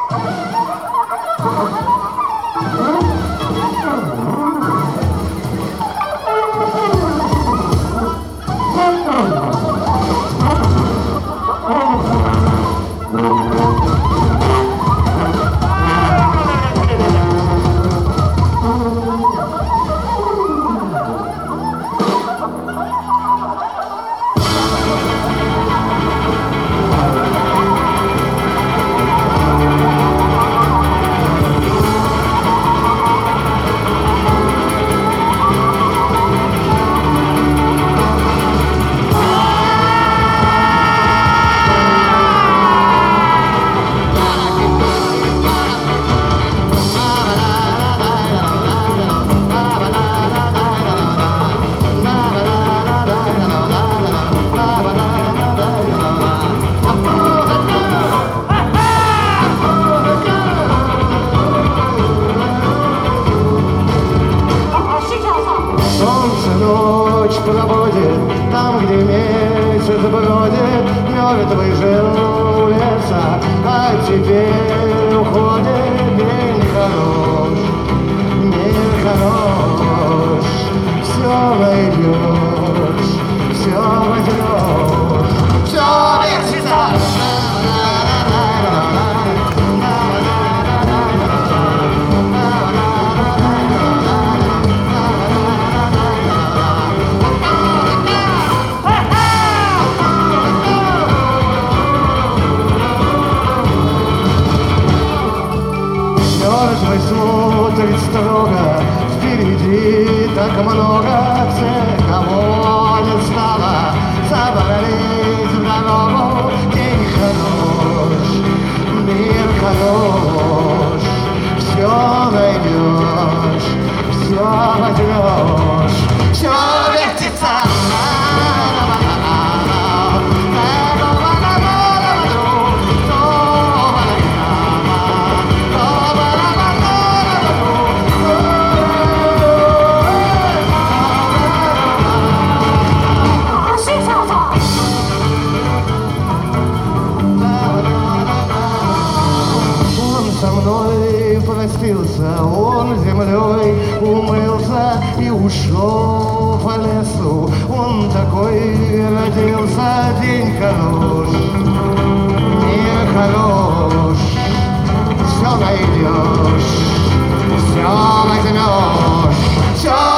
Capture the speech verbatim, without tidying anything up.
Проводит там, где месяц бродит мертвый жил леса, а теперь уходит день хорош, мир хорош, все найдешь, все возьмешь, все вертится. Мертвый смотрит строго, впереди так много, всех, кого не стало, собрались в дорогу. День хорош, мир хорош, все найдешь, все возьмешь, все вертится. Со мной простился, он землей умылся и ушел по лесу. Он такой родился, день хорош, мир хорош, все найдешь, все возьмешь, все